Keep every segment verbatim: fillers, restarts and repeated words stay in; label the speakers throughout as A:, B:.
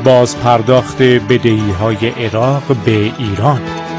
A: باز پرداخت بدهی‌های عراق به ایران.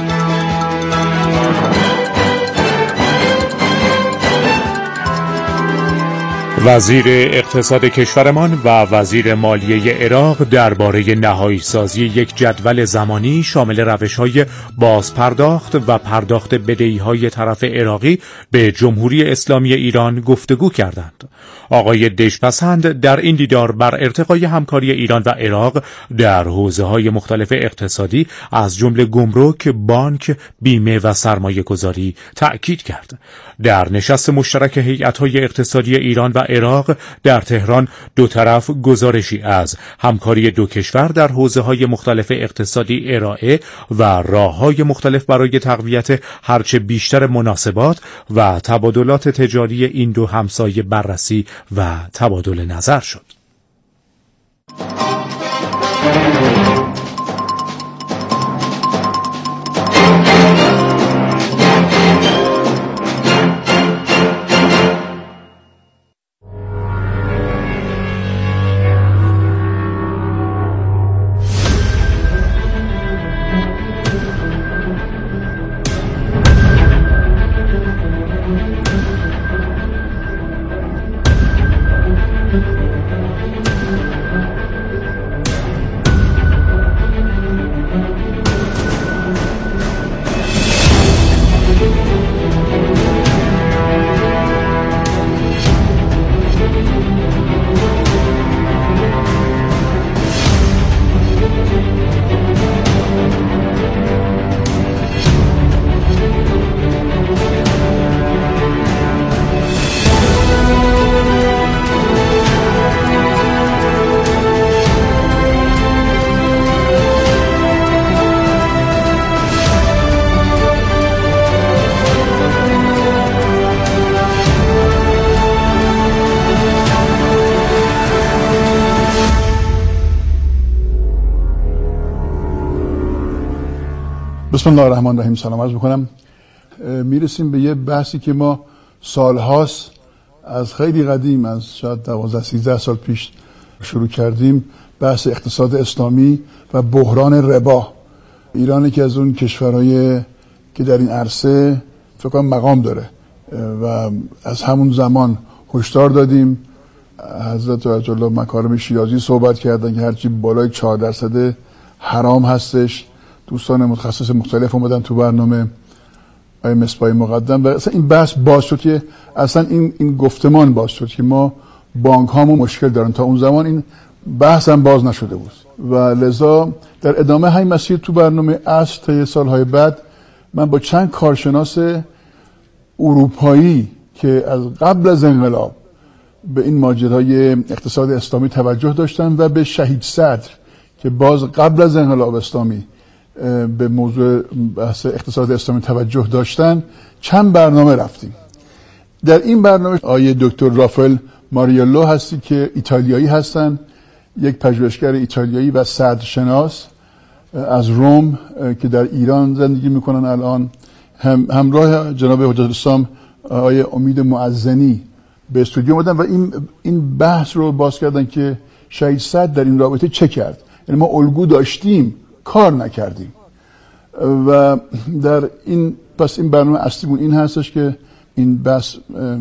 A: وزیر اقتصاد کشورمان و وزیر مالیه عراق درباره نهایی سازی یک جدول زمانی شامل روش‌های بازپرداخت و پرداخت بدهی‌های طرف عراقی به جمهوری اسلامی ایران گفتگو کردند. آقای دژپسند در این دیدار بر ارتقای همکاری ایران و عراق در حوزه‌های مختلف اقتصادی از جمله گمرک، بانک، بیمه و سرمایه‌گذاری تأکید کرد. در نشست مشترک هیئت‌های اقتصادی ایران و عراق در تهران دو طرف گزارشی از همکاری دو کشور در حوزه‌های مختلف اقتصادی ارائه و راه‌های مختلف برای تقویت هرچه بیشتر مناسبات و تبادلات تجاری این دو همسایه بررسی و تبادل نظر شد.
B: بسم الله الرحمن الرحیم. سلام عرض میکنم. میرسیم به یه بحثی که ما سالهاست از خیلی قدیم، از شاید دوازده سیزده سال پیش شروع کردیم، بحث اقتصاد اسلامی و بحران ربا. ایران یکی از اون کشورهای که در این عرصه فکر کنم مقام داره و از همون زمان هشدار دادیم. حضرت آیت الله مکارم شیرازی صحبت کردن که هرچی بالای چهار درصد حرام هستش. دوستان متخصص مختلف اومدن تو برنامه، آقای مصباحی مقدم، و اصلا این بحث باز شد که اصلا این این گفتمان باز شد که ما بانک هامون مشکل دارن. تا اون زمان این بحث هم باز نشده بود و لذا در ادامه همین مسیر تو برنامه اصل تا سالهای بعد من با چند کارشناس اروپایی که از قبل از انقلاب به این ماجرای اقتصاد اسلامی توجه داشتن و به شهید صدر که باز قبل از انقلاب اسلامی به موضوع بحث اقتصاد اسلامی توجه داشتن چند برنامه رفتیم. در این برنامه آیه دکتر رافائل ماریلو هستی که ایتالیایی هستن، یک پژوهشگر ایتالیایی و صدرشناس از روم که در ایران زندگی میکنن الان، هم همراه جناب حجت الاسلام آیه امید معزنی به استودیو اومدن و این این بحث رو باز کردن که شهید صدر در این رابطه چه کرد. یعنی ما الگو داشتیم، کار نکردیم. و در این پس این برنامه اصلیمون این هستش که این بحث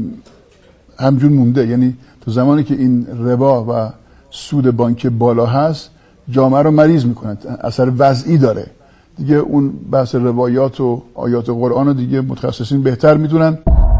B: همجون مونده. یعنی تو زمانی که این ربا و سود بانک بالا هست جامعه رو مریض میکنه، اثر وضعی داره دیگه. اون بحث روایات و آیات قرآن رو دیگه متخصصین بهتر میدونن.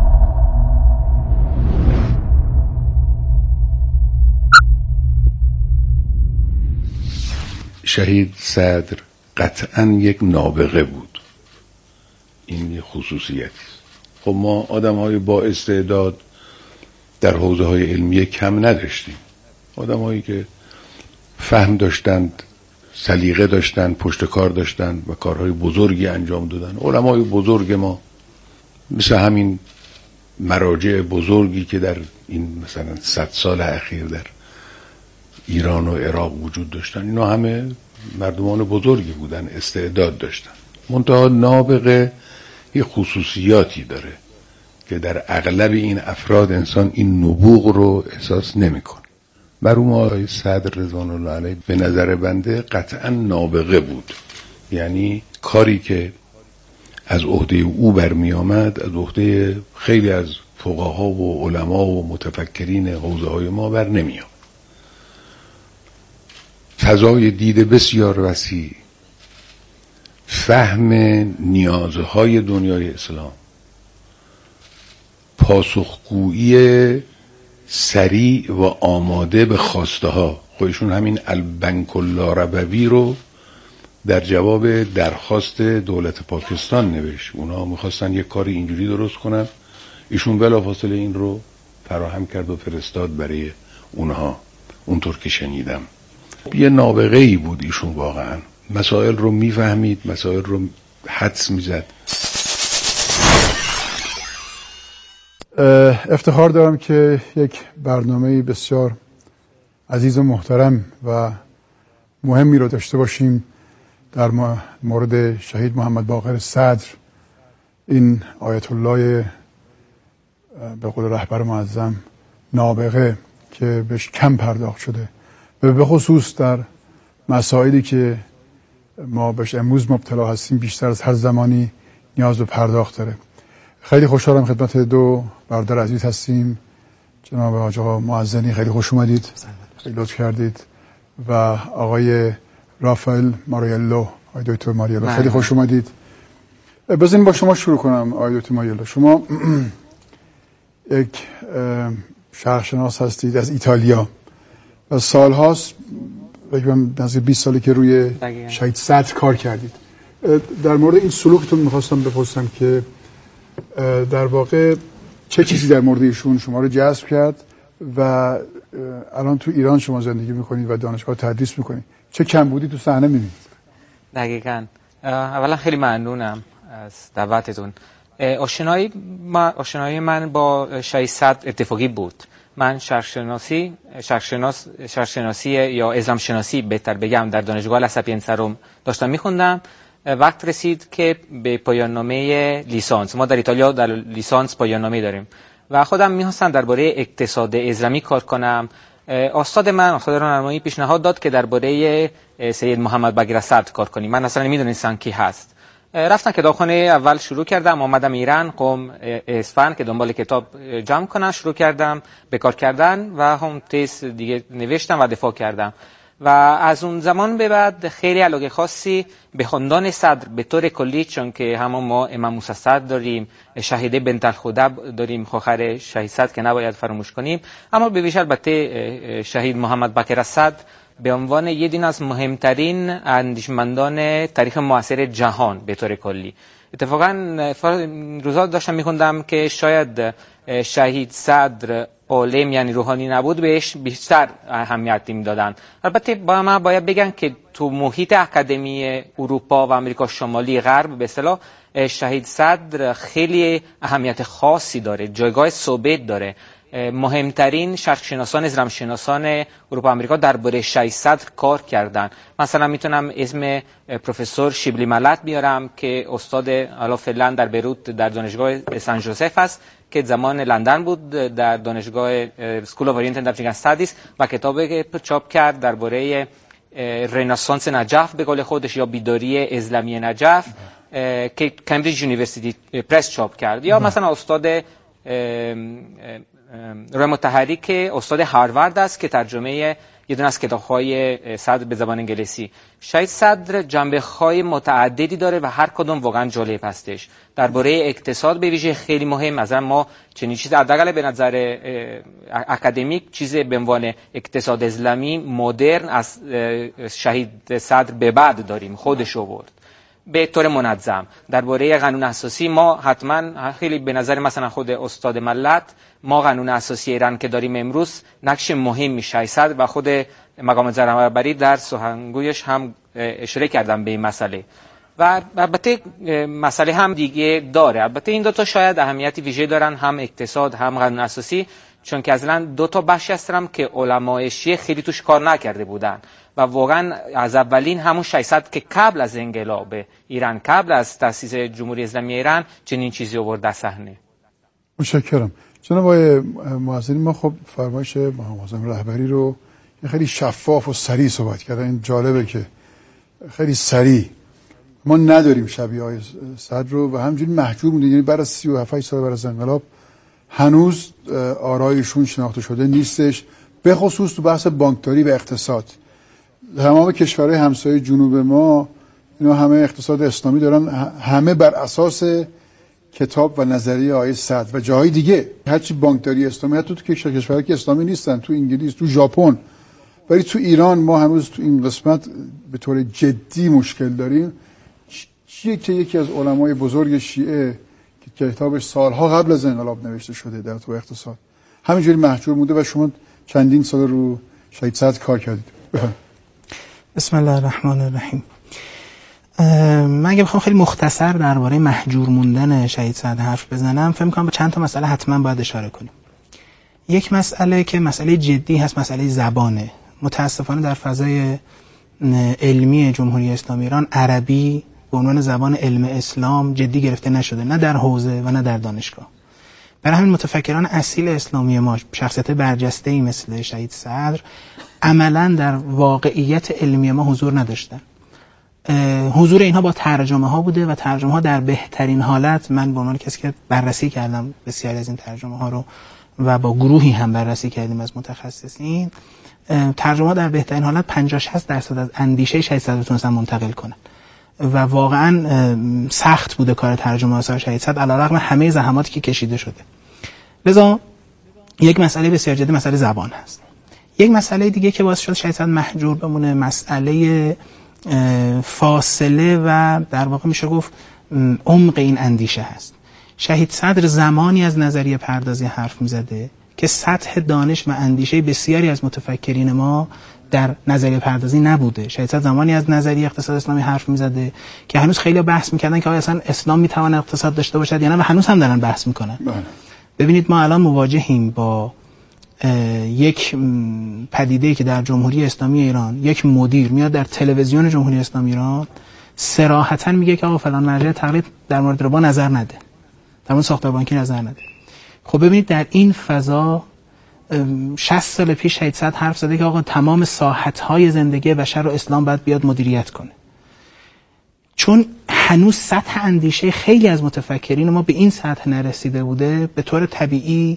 C: شهید صدر قطعاً یک نابغه بود، این یک خصوصیتی است. خب ما آدم های با استعداد در حوزه های علمیه کم نداشتیم، آدم هایی که فهم داشتند، سلیقه داشتند، پشت کار داشتند و کارهای بزرگی انجام دادن. علمای بزرگ ما مثل همین مراجع بزرگی که در این مثلا صد سال اخیر در ایران و عراق وجود داشتن، اینا همه مردمان بزرگی بودن، استعداد داشتن. منتها نابغه یه خصوصیاتی داره که در اغلب این افراد انسان این نبوغ رو احساس نمیکنه. مرحوم آقای صدر رضوان الله علیه به نظر بنده قطعا نابغه بود. یعنی کاری که از عهده او برمی آمد از عهده خیلی از فقها و علما و متفکرین حوزه های ما بر نمی آمد. فضای دید بسیار وسیع، فهم نیازهای دنیای اسلام، پاسخگویی سریع و آماده به خواسته ها. خودشون همین البنک اللاربوی رو در جواب درخواست دولت پاکستان نوشت. اونا میخواستن یک کاری اینجوری درست کنن، ایشون بلافاصله این رو فراهم کرد و فرستاد برای اونها. اونطور که شنیدم یه نابغه ای بود ایشون، واقعا مسائل رو میفهمید، مسائل رو حدس میزد.
B: افتخار دارم که یک برنامه بسیار عزیز و محترم و مهمی رو داشته باشیم در مورد شهید محمد باقر صدر، این آیت الله به قول رهبر معظم نابغه که بهش کم پرداخت شده و به خصوص در مسائلی که ما بهش امروز مبتلا هستیم بیشتر از هر زمانی نیاز به پرداخت داره. خیلی خوشحالم خدمت دو برادر عزیز هستیم. جناب حاج آقا معزنی خیلی خوش اومدید، خیلی لطف کردید، و آقای رافائل ماریلو، آقای دکتر ماریلو خیلی خوش اومدید. بذارین با شما شروع کنم. آقای دکتر ماریلو، شما یک شرقشناس هستید از ایتالیا و سالهاست، بگم نزدیک بیست سالی که روی شهید صدر کار کردید. در مورد این سلوکتون میخواستم بپرسم که در واقع چه چیزی در مورد ایشون شما رو جذب کرد و الان تو ایران شما زندگی میکنید و دانشگاه تدریس میکنید، چه کمبودی تو صحنه میبینید؟
D: دقیقاً. اولا خیلی ممنونم از دعوتتون. آشنایی من آشنایی من با شهید صدر اتفاقی بود. من شرقشناسی شرقشناس شرقشناسی یا اسلام شناسی بهتر بگم در دانشگاه لسپینسه رو داشتم میخوندم. وقت رسید که به پایان نامه لیسانس، ما در ایتالیا در لیسانس پایان نامه داریم و خودم می‌خواستم درباره اقتصاد اسلامی کار کنم. استاد من استاد راهنمایی پیشنهاد داد که درباره سید محمد باقر صدر کار کنیم. من اصلا نمی‌دونستم کی هست. رفتم کتابخانه اول شروع کردم، اومدم ایران، قم اصفهان که دنبال کتاب جمع کنم شروع کردم به کار کردن و هم تز دیگه نوشتم و دفاع کردم. و از اون زمان به بعد خیلی علاقه خاصی به خاندان صدر به طور کلی، چون که همون ما امام موسی صدر داریم، شهیده بنت الخدا داریم، خواهر شهید صدر که نباید فراموش کنیم، اما به ویژه البته شهید محمد باقر صدر به عنوان یکی از مهمترین اندیشمندان تاریخ معاصر جهان به طور کلی. اتفاقا روزا داشتم میخوندم که شاید شهید صدر عالم یعنی روحانی نبود، بهش بیشتر اهمیت میدادن. البته با ما باید بگن که تو محیط اکادمی اروپا و آمریکا شمالی غرب به اصطلاح شهید صدر خیلی اهمیت خاصی داره، جایگاه ثابت داره. مهمترین شرقشناسان اسلام شناسان اروپا و آمریکا درباره شهید صدر کار کردن. مثلا میتونم اسم پروفسور شیبلی ملت بیارم که استاد حالا فعلا در بیروت در دانشگاه سن جوزف است که زمان لندن بود در دانشگاه سکول اف اورینتال افریکن استادیز و کتابی چاپ کرد درباره رنسانس نجف به قول خودش یا بیداری اسلامی نجف که کمبریج یونیورسیتی پرس چاپ کرد. یا مثلا استاد روی متحری که استاد هاروارد است که ترجمه یه دونه از کتاب‌های صدر به زبان انگلیسی. شهید صدر جنبه‌های متعددی داره و هر کدوم واقعا جالب هستش. درباره اقتصاد به ویژه خیلی مهم، مثلا ما چنین چیز حداقل به نظر اکادمیک چیز به عنوان اقتصاد اسلامی مدرن از شهید صدر به بعد داریم، خودش آورد به طور منظم. درباره قانون اساسی ما حتما خیلی به نظر مثلا خود استاد ملت، ما قانون اساسی ایران که داریم امروز نقش مهمی شهید صدر و خود مقام جمهوری در سخنگویش هم اشاره کردم به این مسئله. و البته مسئله هم دیگه داره. البته این دو تا شاید اهمیتی ویژه دارن، هم اقتصاد هم قانون اساسی، چون که اصلا دو تا بخشی هستن که علمای شیعه خیلی توش کار نکرده بودن و واقعا از اولین همون شهید صدر که قبل از انقلاب ایران، قبل از تأسیس جمهوری اسلامی ایران چنین چیزی آورد در صحنه.
B: متشکرم. جناب آقای معززی، ما خب فرمایش محمد رهبری رو خیلی شفاف و سریع صحبت کردن. این جالبه که خیلی سریع. ما نداریم شبیه های صدر رو و همجوری محجور موندیم. یعنی بعد از سی و هفت سال بعد از انقلاب هنوز آرایشون شناخته شده نیستش، به خصوص تو بحث بانکداری و اقتصاد. تمام کشورهای همسایه جنوب ما اینا همه اقتصاد اسلامی دارن، همه بر اساس کتاب و نظریه آیه صدر و جاهای دیگه. هرچی بانکداری اسلامی، حتی تو کشورهایی که اسلامی نیستن، تو انگلیس، تو ژاپن، ولی تو ایران ما هنوز تو این قسمت به طور جدی مشکل داریم. چیه که یکی از علمای بزرگ شیعه که کتابش سالها قبل از انقلاب نوشته شده در تو اقتصاد همینجوری محجور مونده و شما چندین سال رو شهید صدر کار کردید.
E: بسم الله الرحمن الرحیم. من اگه بخوام خیلی مختصر درباره محجور موندن شهید صدر حرف بزنم، فکر می‌کنم به چند تا مسئله حتما باید اشاره کنیم. یک مسئله که مسئله جدی هست، مسئله زبانه. متاسفانه در فضای علمی جمهوری اسلامی ایران عربی به عنوان زبان علم اسلام جدی گرفته نشده، نه در حوزه و نه در دانشگاه. برای همین متفکران اصیل اسلامی ما، شخصیت برجسته‌ای مثل شهید صدر، عملاً در واقعیت علمی ما حضور نداشتن. حضور اینها با ترجمه ها بوده و ترجمه ها در بهترین حالت، من به عنوان کسی که بررسی کردم بسیاری از این ترجمه ها رو و با گروهی هم بررسی کردیم از متخصصین، ترجمه ها در بهترین حالت پنجاه شصت درصد از اندیشه شهید صدر رو تونستن منتقل کنن و واقعا سخت بوده کار ترجمه آثار شهید صدر علیرغم همه زحماتی که کشیده شده. لذا یک مسئله بسیار جدی مسئله زبان هست. یک مسئله دیگه که باعث شد شهید صدر محجور بمونه مسئله فاصله و در واقع میشه گفت عمق این اندیشه هست. شهید صدر زمانی از نظریه پردازی حرف میزده که سطح دانش و اندیشه بسیاری از متفکرین ما در نظریه پردازی نبوده. شهید صدر زمانی از نظریه اقتصاد اسلامی حرف میزده که هنوز خیلی بحث میکردن که آیا اصلا اسلام میتونه اقتصاد داشته باشد یا نه و هنوز هم دارن بحث میکنن. ببینید ما الان مواجهیم با یک پدیده‌ای که در جمهوری اسلامی ایران یک مدیر میاد در تلویزیون جمهوری اسلامی ایران صراحتاً میگه که آقا فلان مرجع تقلید در مورد ربا نظر نده، در مورد ساختار بانکی نظر نده. خب ببینید در این فضا شصت سال پیش شهید صدر حرف زده که آقا تمام ساحت‌های زندگی بشر رو اسلام باید بیاد مدیریت کنه. چون هنوز سطح اندیشه خیلی از متفکرین ما به این سطح نرسیده بوده، به طور طبیعی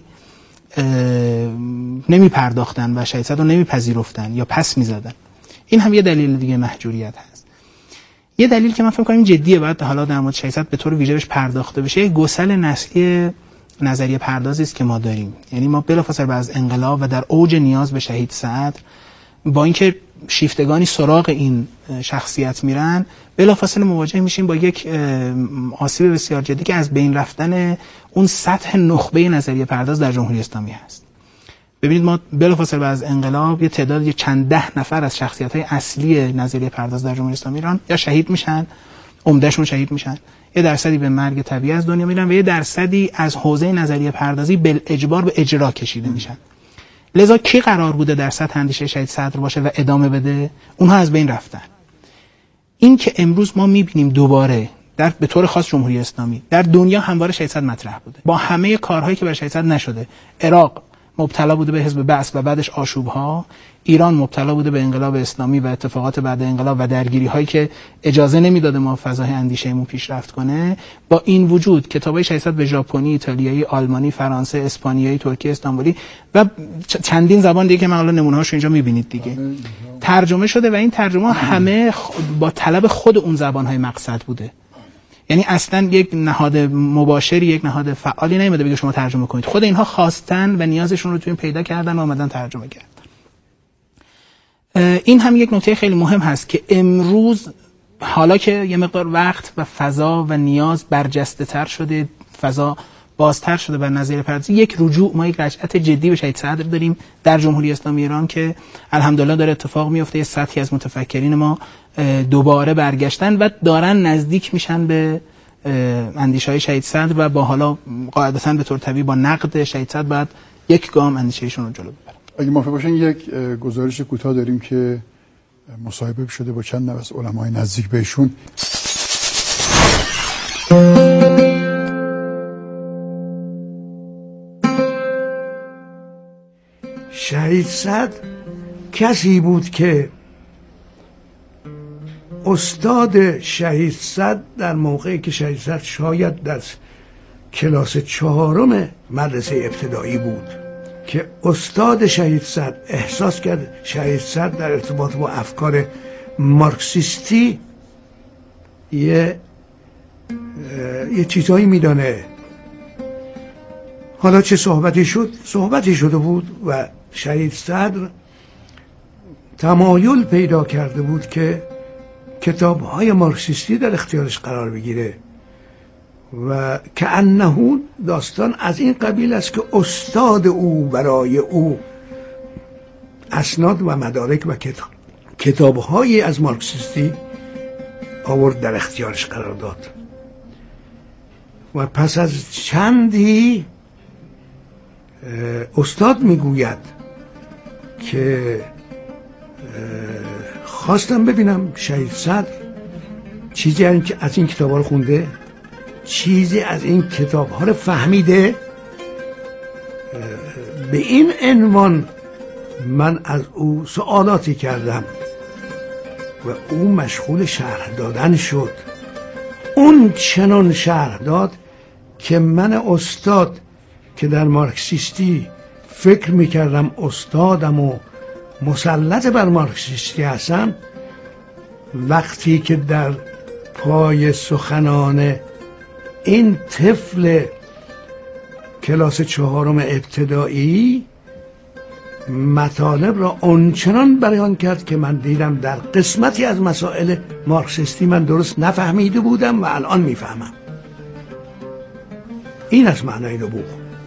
E: نمی پرداختن و شهید صدر رو نمی پذیرفتن یا پس می زدن. این هم یه دلیل دیگه محجوریت هست. یه دلیل که من فکر کنم جدیه، باید حالا در مورد شهید صدر به طور ویژه بهش پرداخته بشه، یه گسل نسلی نظریه پردازی است که ما داریم. یعنی ما بلافاصله بعد از انقلاب و در اوج نیاز به شهید صدر، با اینکه شیفتگانی سراغ این شخصیت میرن، بلافاصله مواجه میشیم با یک آسیب بسیار جدی که از بین رفتن اون سطح نخبه نظریه پرداز در جمهوری اسلامی هست. ببینید ما بلافاصله بعد از انقلاب یه تعداد چند ده نفر از شخصیت‌های اصلی نظریه پرداز در جمهوری اسلامی ایران یا شهید میشن، عمدهشون شهید میشن، یه درصدی به مرگ طبیعی از دنیا میرن و یه درصدی از حوزه نظریه پردازی بالاجبار به اجرا کشیده میشن. لذا کی قرار بوده در سطح اندیشه شهید صدر باشه و ادامه بده؟ اونها از بین رفتن. این که امروز ما میبینیم دوباره در به طور خاص جمهوری اسلامی در دنیا همواره شهید صدر مطرح بوده، با همه کارهایی که برای شهید صدر نشده. عراق مبتلا بوده به حزب بعث و بعدش آشوب‌ها، ایران مبتلا بوده به انقلاب اسلامی و اتفاقات بعد انقلاب و درگیری‌هایی که اجازه نمیداده ما فضای اندیشه‌مون پیشرفت کنه. با این وجود کتابای شهید صدر به ژاپنی، ایتالیایی، آلمانی، فرانسه، اسپانیایی، ترکی، استانبولی و چندین زبان دیگه که من حالا نمونه‌هاشو اینجا می‌بینید دیگه ترجمه شده و این ترجمه همه با طلب خود اون زبان‌های مقصد بوده. یعنی اصلا یک نهاد مباشری، یک نهاد فعالی نمیده بگه شما ترجمه کنید. خود اینها خواستن و نیازشون رو تو این پیدا کردن و اومدن ترجمه کردن. این هم یک نکته خیلی مهم هست که امروز حالا که یه مقدار وقت و فضا و نیاز برجسته تر شده، فضا بازتر شده بر نظریه پردازی، یک رجوع، ما یک رجعت جدی به شهید صدر داریم در جمهوری اسلامی ایران که الحمدلله داره اتفاق میفته. سطحی از متفکرین ما دوباره برگشتن و دارن نزدیک میشن به اندیشه‌های شهید صدر و با حالا قاعدتاً به طور طبیعی با نقد شهید صدر بعد یک گام اندیشه‌شون رو جلو ببرن.
B: اگه موافق باشین یک گزارش کوتاه داریم که مصاحبه شده با چند نفر از علمای نزدیک بهشون.
F: شهید صدر کسی بود که استاد شهید صدر در موقعی که شهید صدر شاید در کلاس چهارم مدرسه ابتدایی بود که استاد شهید صدر احساس کرد شهید صدر در ارتباط با افکار مارکسیستی یه یه چیزایی میدانه. حالا چه صحبتی شد؟ صحبتی شده بود و شهید صدر تمایل پیدا کرده بود که کتاب‌های مارکسیستی در اختیارش قرار بگیره و کأنه داستان از این قبیل است که استاد او برای او اسناد و مدارک و کتاب کتاب‌های از مارکسیستی آورد در اختیارش قرار داد و پس از چندی استاد میگوید که خواستم ببینم شهید صدر چیزی از این کتاب ها رو خونده، چیزی از این کتاب ها رو فهمیده. به این عنوان من از او سوالاتی کردم و او مشغول شرح دادن شد. اون چنان شرح داد که من استاد که در مارکسیستی فکر میکردم استادم و مسلط بر مارکسیستی هستم، وقتی که در پای سخنان این طفل کلاس چهارم ابتدایی مطالب را اونچنان بیان کرد که من دیدم در قسمتی از مسائل مارکسیستی من درست نفهمیده بودم و الان میفهمم. این از معنای نبوغ.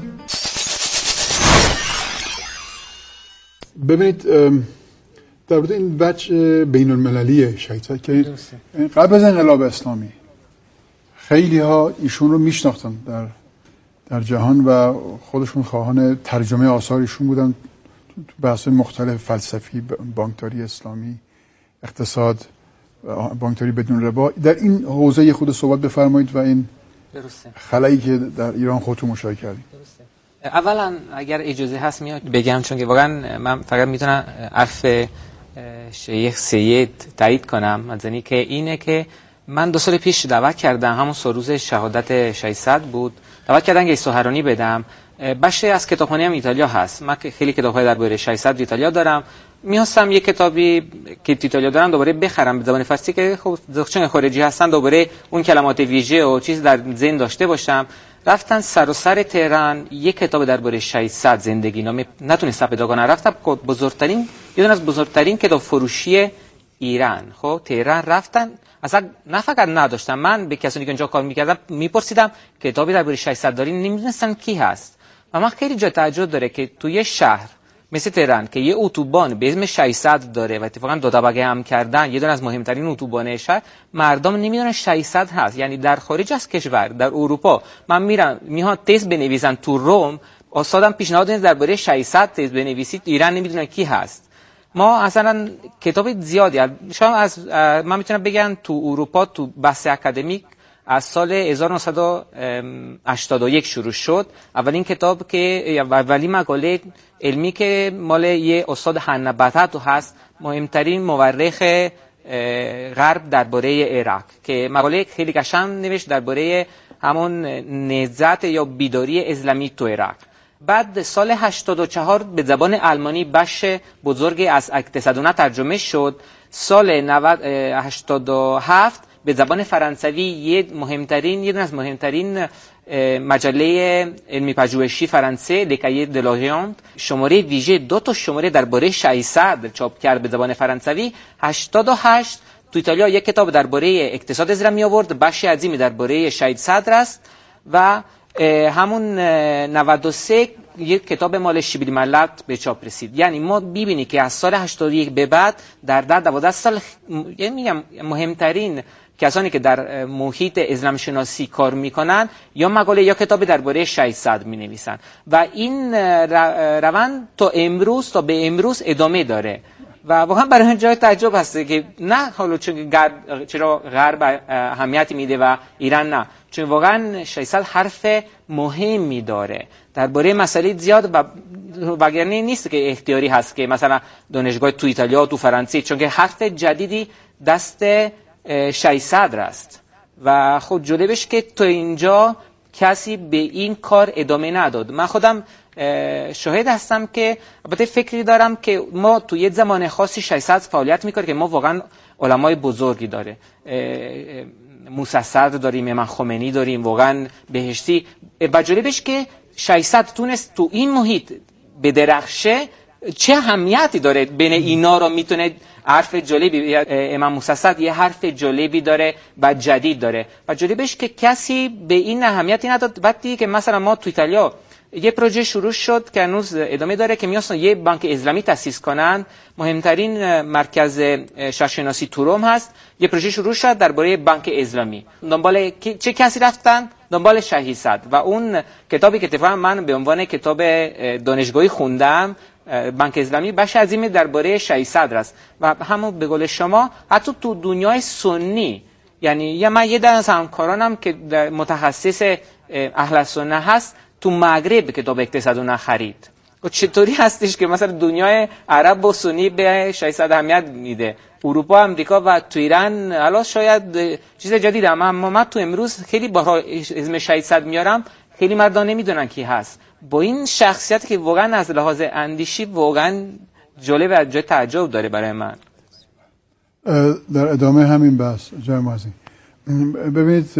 B: ببینید در مورد این وجه بین المللی شهید صدر که قبل از انقلاب اسلامی خیلی ها ایشون رو میشناختن در در جهان و خودشون خواهان ترجمه آثار ایشون بودن تو بحث مختلف فلسفی، بانکداری اسلامی، اقتصاد، بانکداری بدون ربا. در این حوزه خود صحبت بفرمایید و این خلایی که در ایران خودتون مشاهده کردید.
D: اولا اگر اجازه هست میاد بگم، چون که واقعا من فقط میتونم حرف شیخ سید تایید کنم، مزنی که اینه که من دو سال پیش دعوت کردم، همون سه روز شهادت شهید صدر بود، دعوت کردن که سخنرانی بدم. بخشی از کتابخانه هم ایتالیا هست، من خیلی کتاب‌های درباره شهید صدر ایتالیا دارم، می‌خواستم یک کتابی که ایتالیا دارم دوباره بخرم به زبان فارسی که خب چون خارجی هستن دوباره اون کلمات ویژه و چیز در ذهن داشته باشم. رفتن سر و سر تهران یک کتاب درباره شهید صدر زندگی نامه نتونستم پیدا کنم. رفتم بزرگترین یه دونه از بزرگترین کتاب فروشی ایران، خب تهران رفتن، اصلا نه فقط نداشتم، من به کسانی که اونجا کار میکردم میپرسیدم کتابی درباره شهید صدر دارین، نمیدونستن کی هست. و من خیلی جا تعجب داره که توی شهر مثل تهران که یه اتوبان به اسم شهید صدر داره و اتفاقا دو طبقه هم کردن، یه دونه از مهمترین اتوبان شهر، مردم نمیدونن شهید صدر هست. یعنی در خارج از کشور، در اروپا من میرم میخوام تست بنویسن تو روم، استادم پیشنهاد میده درباره شهید صدر تست بنویسید، ایران نمیدونن کی هست. ما اصلا کتاب زیادی شما از من میتونم بگم تو اروپا تو بحث اکادمیک از سال هزار و نهصد و هشتاد و یک شروع شد. اولین کتاب که اولین مقاله علمی که مال یه استاد حنا بطحتو هست، مهمترین مورخ غرب درباره عراق، که مقاله خیلی قشنگ نوشت درباره همون نهضت یا بیداری اسلامی تو عراق. بعد سال هشتاد و چهار به زبان آلمانی بخش بزرگی از اقتصادونه ترجمه شد. سال هشتاد و هفت به زبان فرانسوی یه مهمترین یه از مهمترین مجله علمی پژوهشی فرانسه لکایه دلاریانت شماره ویژه دو تا شماره درباره شهید صدر چاپ کرد به زبان فرانسوی. هشتاد و هشت تو ایتالیا یک کتاب درباره اقتصاد اسلامی آورد، بخش عظیمی درباره شهید صدر است. و همون نود و سه یک کتاب مال شبیل ملت به چاپ رسید. یعنی ما ببینیم که از سال هشتاد و یک به بعد در ده دوازده سال میگم مهمترین کسانی که در محیط اسلام شناسی کار میکنن یا مقاله یا کتاب درباره شهید صدر می نویسن و این روند تا امروز تا به امروز ادامه داره. و واقعا برای من جای تعجب هست که نه حالا چون غرب چرا غرب اهمیتی میده و ایران نه، چون واقعا ششصد حرف مهمی داره درباره مسائل زیاد و وگرنه نیست که اختیاری هست که مثلا دانشگاه تو ایتالیا و تو فرانسه، چون که حرف جدیدی دست ششصد صدر است و خب جالبش که تا اینجا کسی به این کار ادامه نداد. من خودم شاهد هستم که البته فکری دارم که ما تو یه زمان خاصی ششصد فعالیت میکنه که ما واقعا علمای بزرگی داره، موسی صدر داریم، امام خمینی داریم، واقعا بهشتی. و جالبش که ششصد تونست تو این محیط بدرخشه، چه اهمیتی داره بین اینا رو میتونه حرف جالبی، امام موسی صدر یه حرف جالبی داره و جدید داره و جالبش که کسی به این اهمیتی نداد. وقتی که مثلا ما تو ایتالیا یه پروژه شروع شد که هنوز ادامه داره که می‌خواستن یه بانک اسلامی تأسیس کنن، مهمترین مرکز شهرشناسی تو روم هست، یه پروژه شروع شد درباره بانک اسلامی. دنبال چه کسی رفتن؟ دنبال شهید صدر. و اون کتابی که اتفاقا من به عنوان کتاب دانشگاهی خوندم، بانک اسلامی، بخش عظیمی درباره شهید صدر است. و همون به قول شما حتی تو دنیای سنی، یعنی یا من یه دونه از همکارانم که متخصص اهل سنت هست تو مغرب کتاب اقتصاد نخرید. و چطوری هستش که مثلا دنیای عرب و سنی به شهید صدر اهمیت میده، اروپا، امریکا و تو ایران حالا شاید چیز جدید، اما من تو امروز خیلی با اسم شهید صدر میارم، خیلی مردان نمیدونن کی هست. با این شخصیت که واقعا از لحاظ اندیشی واقعا جالب و جای تعجب داره برای من.
B: در ادامه همین بحث جای مازی ببینید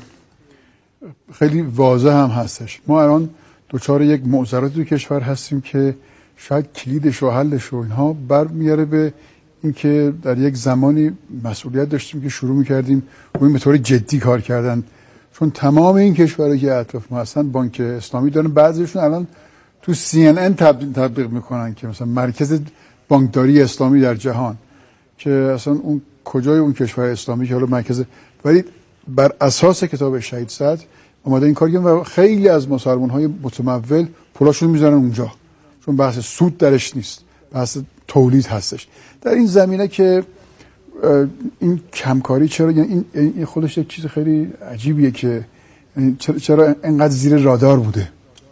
B: خیلی واضح هم هستش، ما الان دوچار یک معضلاتی تو کشور هستیم که شاید کلیدش و حلش و اینها برمیاره به اینکه در یک زمانی مسئولیت داشتیم که شروع میکردیم روی به طور جدی کار کردن، چون تمام این کشورها که اطراف ما هستن بانک اسلامی دارن، بعضیشون الان تو سی ان ان تطبیق میکنن که مثلا مرکز بانکداری اسلامی در جهان، که اصلا اون کجای اون کشور اسلامی که حالا مرکز، ولی بر اساس کتاب شهید صدر اومده این کار کردن و خیلی از مسلمان‌های متمول پولاشون میذارن اونجا، چون بحث سود درش نیست، بحث تولید هستش. در این زمینه که این کمکاری چرا، یعنی این خودش یک چیز خیلی عجیبیه که چرا اینقدر زیر رادار بوده.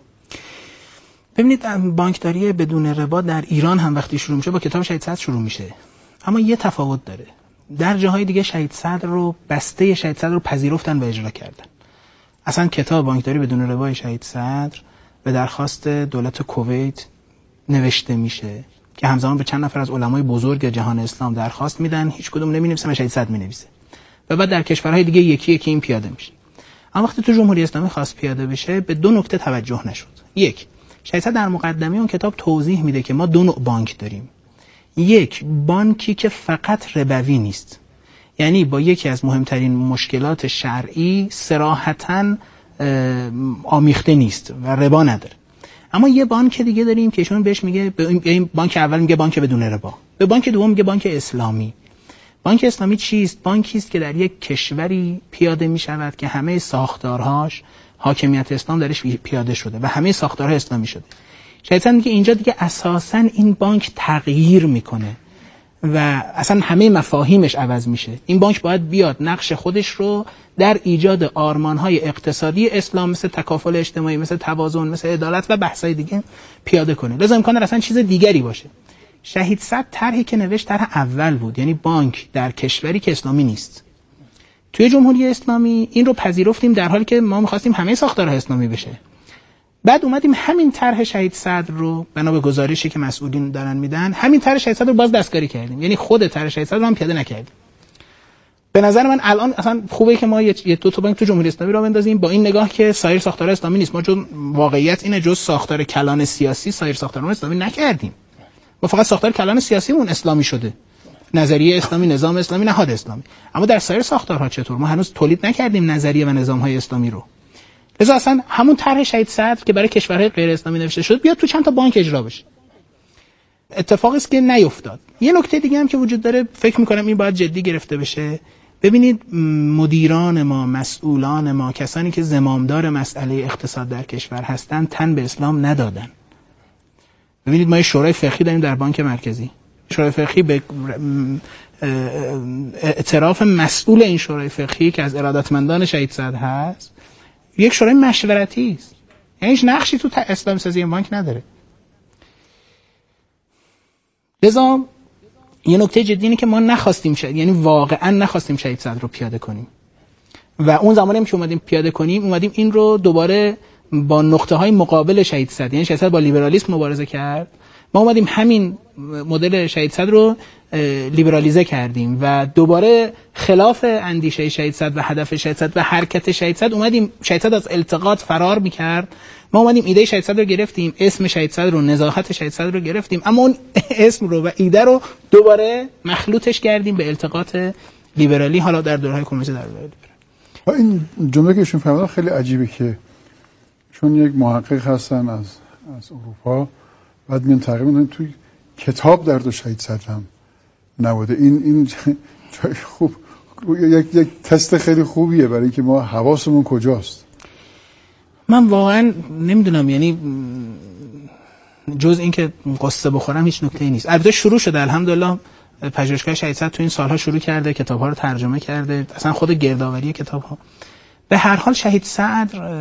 E: ببینید بانکداری بدون ربا در ایران هم وقتی شروع میشه با کتاب شهید صدر شروع میشه، اما یه تفاوت داره. در جاهای دیگه شهید صدر رو، بسته شهید صدر رو پذیرفتن و اجرا کردن. اصلا کتاب بانکداری بدون ربای شهید صدر به درخواست دولت کویت نوشته میشه که همزمان به چند نفر از علمای بزرگ جهان اسلام درخواست میدن، هیچ کدوم نمینویسن، شهید صدر مینویسه و بعد در کشورهای دیگه یکی یکی این پیاده میشه. اما وقتی تو جمهوری اسلامی خواست پیاده بشه به دو نکته توجه نشد. یک، شهید صدر در مقدمه اون کتاب توضیح میده که ما دو نوع بانک داریم. یک، بانکی که فقط ربوی نیست، یعنی با یکی از مهمترین مشکلات شرعی صراحتاً آمیخته نیست و ربا نداره. اما یه بانک دیگه داریم که ایشون بهش میگه، به این بانک اول میگه بانک بدون ربا، به بانک دوم میگه بانک اسلامی. بانک اسلامی چیست؟ بانکی است که در یک کشوری پیاده میشود که همه ساختارهاش حاکمیت اسلام درش پیاده شده و همه ساختارها اسلامی شده. شاید میگه اینجا دیگه اساساً این بانک تغییر میکنه و اصلا همه مفاهیمش عوض میشه. این بانک باید بیاد نقش خودش رو در ایجاد آرمان‌های اقتصادی اسلام، مثل تکافل اجتماعی، مثل توازن، مثل عدالت و بحث‌های دیگه پیاده کنه. لازم امکان داره اصلا چیز دیگری باشه. شهید صدر طرحی که نوشت طرح اول بود، یعنی بانک در کشوری که اسلامی نیست. توی جمهوری اسلامی این رو پذیرفتیم در حالی که ما می‌خواستیم همه ساختارها اسلامی بشه. بعد اومدیم همین طرح شهید صدر رو بنا به گزارشی که مسئولین دارن میدن، همین طرح شهید صدر رو باز دستکاری کردیم، یعنی خود طرح شهید صدر رو هم پیاده نکردیم. به نظر من الان اصلا خوبه که ما یه دو تا بانک تو جمهوری اسلامی را بندازیم با این نگاه که سایر ساختارها اسلامی نیست. ما چون واقعیت اینه جز ساختار کلان سیاسی سایر ساختارها اسلامی نکردیم. ما فقط ساختار کلان سیاسیمون اسلامی شده. نظریه اسلامی، نظام اسلامی، نهاد اسلامی. اما در سایر ساختارها چطور؟ ما هنوز تولید نکردیم نظریه و نظام‌های اسلامی رو. لذا اصلا همون طرح شهید صدر که برای کشورهای غیر اسلامی نوشته شد بیاد تو چند تا بانک اجرا بشه. اتفاقی است که نیفتاد. یه نکته دیگه هم که وجود داره، فکر می‌کنم این باید جدی گرفته بشه. ببینید مدیران ما، مسئولان ما، کسانی که زمامدار مسئله اقتصاد در کشور هستند تن به اسلام ندادن. ببینید ما یه شورای فقهی داریم در بانک مرکزی. شورای فقهی به اعتراف مسئول این شورای فقهی که از ارادتمندان شهید صدر هست یک شورای مشورتی است، یعنی هیچ نقشی تو اسلام سازی این بانک نداره. لذا یه نکته جدی اینه که ما نخواستیم شد، یعنی واقعا نخواستیم شهید صدر رو پیاده کنیم و اون زمانی هم که اومدیم پیاده کنیم اومدیم این رو دوباره با نقطه های مقابل شهید صدر، یعنی شهید صدر با لیبرالیسم مبارزه کرد، ما اومدیم همین مدل شهید صدر رو لیبرالیزه کردیم و دوباره خلاف اندیشه شهید صدر و هدف شهید صدر و حرکت شهید صدر اومدیم. شهید صدر از التقاط فرار میکرد، ما اومدیم ایده شهید صدر رو گرفتیم، اسم شهید صدر رو، نزاهت شهید صدر رو گرفتیم، اما اون اسم رو و ایده رو دوباره مخلوطش کردیم به التقاط لیبرالی، حالا در دورهای کمونیستی در دوره لیبرال.
B: این جمله که ایشون فرمودن خیلی عجیبه که چون یک محقق هستن از از اروپا، بعد میان تقریبا توی کتاب در دو شهید صدر هم نبوده. این این جای خوب یک یک تست خیلی خوبیه برای اینکه ما حواسمون کجاست.
E: من واقعا نمیدونم، یعنی جز اینکه قصه بخورم هیچ نکته‌ای نیست. البته شروع شده الحمدلله، پژوهشگاه شهید صدر تو این سالها شروع کرده، کتاب‌ها رو ترجمه کرده، اصلا خود گردآوری کتاب‌ها. به هر حال شهید صدر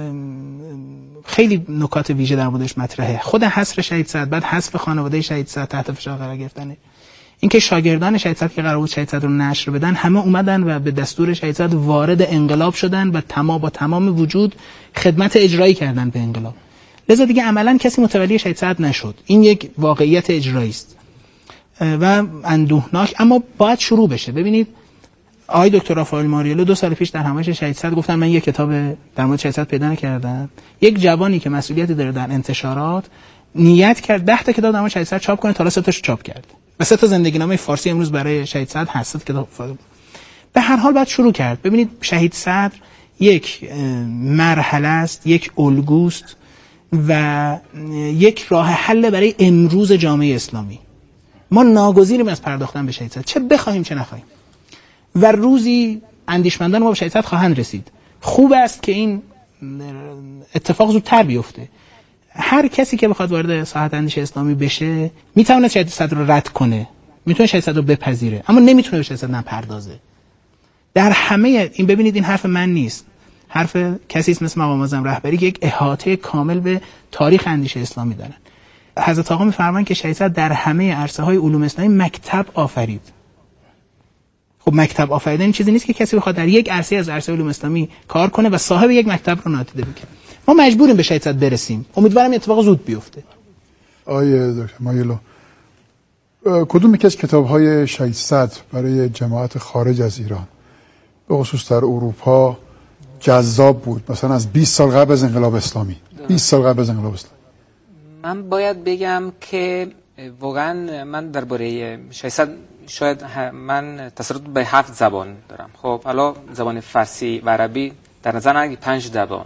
E: خیلی نکات ویژه در موردش مطرحه. خود حصر شهید صدر، بعد حذف خانواده شهید صدر تحت فشار قرار گرفتن، اینکه شاگردان شهید صدر که قرار بود شهید صدر رو نشر بدن همه اومدن و به دستور شهید صدر وارد انقلاب شدن و تمام با تمام وجود خدمت اجرایی کردن به انقلاب. لذا دیگه عملاً کسی متولی شهید صدر نشد. این یک واقعیت اجرایی است و اندوهناک، اما باید شروع بشه. ببینید آقای دکتر رافائل ماریلو دو سال پیش در همایش شهید صدر گفتن من یک کتاب در مورد شهید صدر پیدا نکردم. یک جوانی که مسئولیتی داره در انتشارات نیت کرد ده تا کتاب در مورد شهید صدر چاپ کنه، تا سه تاشو چاپ کرد. و سه تا زندگی نامه فارسی امروز برای شهید صدر هست کتاب. به هر حال باید شروع کرد. ببینید شهید صدر یک مرحله است، یک الگوست و یک راه حل برای امروز جامعه اسلامی. ما ناگزیریم از پرداختن به شهید صدر، چه بخوایم چه نخوایم، و روزی اندیشمندان ما به شهید صدر خواهند رسید. خوب است که این اتفاق زودتر بیفته. هر کسی که بخواد وارد ساحت اندیشه اسلامی بشه میتونه شهید صدر رو رد کنه، میتونه شهید صدر رو بپذیره، اما نمیتونه به شهید صدر نپردازه. در همه این ببینید این حرف من نیست، حرف کسی است مثل مقام معظم رهبری که یک احاطه کامل به تاریخ اندیشه اسلامی دارن. حضرت آقا میفرمایند که شهید صدر در همه عرصه های علوم اسلامی مکتب آفرید. خب مکتب آفریدن این چیزی نیست که کسی بخواد در یک عرصه از عرصه علوم اسلامی کار کنه و صاحب یک مکتب رو نادیده بگیره. ما مجبوریم به شهید صدر برسیم. امیدوارم اتفاق زود بیفته.
B: آیه دکتر مایلو، کدوم یکی از کتاب‌های شهید صدر برای جماعت خارج از ایران به خصوص در اروپا جذاب بود، مثلا از بیست سال قبل از انقلاب اسلامی؟ بیست سال قبل از انقلاب اسلامی
D: من باید بگم که واقعا من درباره شهید صدر شاید من تسلط به هفت زبان دارم. خب حالا زبان فارسی و عربی در نظر نگی پنج زبان.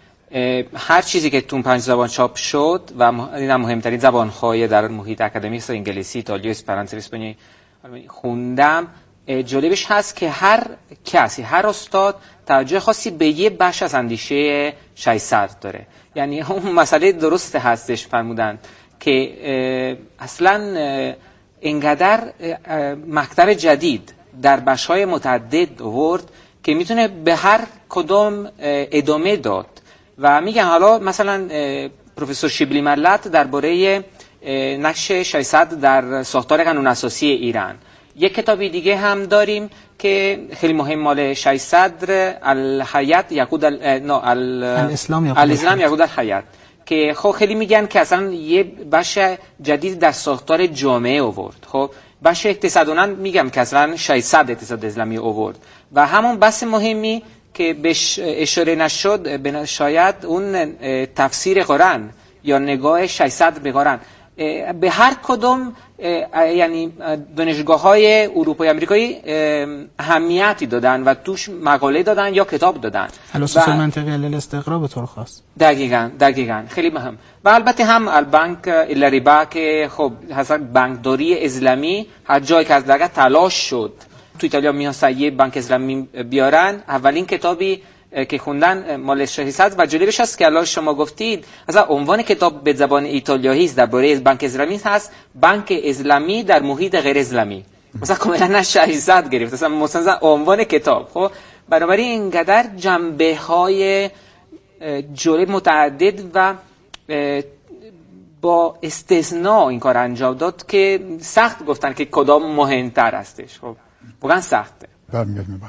D: هر چیزی که تو پنج زبان چاپ شد و این مهمترین زبان‌های در محیط اکادمیک انگلیسی، ایتالیایی، اسپرانتو، اسپانیایی خوندم. جالبش هست که هر کسی، هر استاد توجه خاصی به یه بخش از اندیشه شهید صدر داره. یعنی اون مسئله درست هستش فرمودن که اصلاً اینقدر مقطع جدید در بخش‌های متعدد آورد که میتونه به هر کدوم ادامه داد. و میگن حالا مثلا پروفسور شبلی ملت درباره نقش شهید صدر در ساختار قانون اساسی ایران. یک کتابی دیگه هم داریم که خیلی مهم مال شهید صدر، الحیات یقود ال... نه ال... الاسلام یقود الحیات، که خب خیلی میگن که اصلا یه بخش جدید در ساختار جامعه آورد. خب بخش اقتصادونن میگم که اصلا شهید صدر اقتصاد اسلامی آورد و همون بحث مهمی که بهش اشاره نشد شاید اون تفسیر قرآن یا نگاه شهید صدر به قرآن. به هر کدوم یعنی دانشگاه‌های اروپایی امریکایی اهمیتی دادن و توش مقاله دادن یا کتاب دادن.
E: الاساس منطقی الاستقرا به طور خاص.
D: دقیقاً دقیقاً خیلی مهم. و البته هم البنک الریبا که خب حسب بانکداری اسلامی هر جایی که از درگاه تلاش شد تو ایتالیا می‌خواستن یه بانک اسلامی بیارن، اولین کتابی که خوندن مال ششصد و جلوش هست که الان شما گفتید از عنوان کتاب به زبان ایتالیایی است درباره بانک اسلامی هست، بانک اسلامی در محیط غیر اسلامی. مثلا کاملا نه ششصد گرفت، مثلا مثلا عنوان کتاب. خب بنابراین اینقدر جنبه های جالب متعدد و با استثناء این کار انجام داد که سخت گفتن که کدام مهمتر هستش. خب واقعا سخته.
B: برمیگردیم.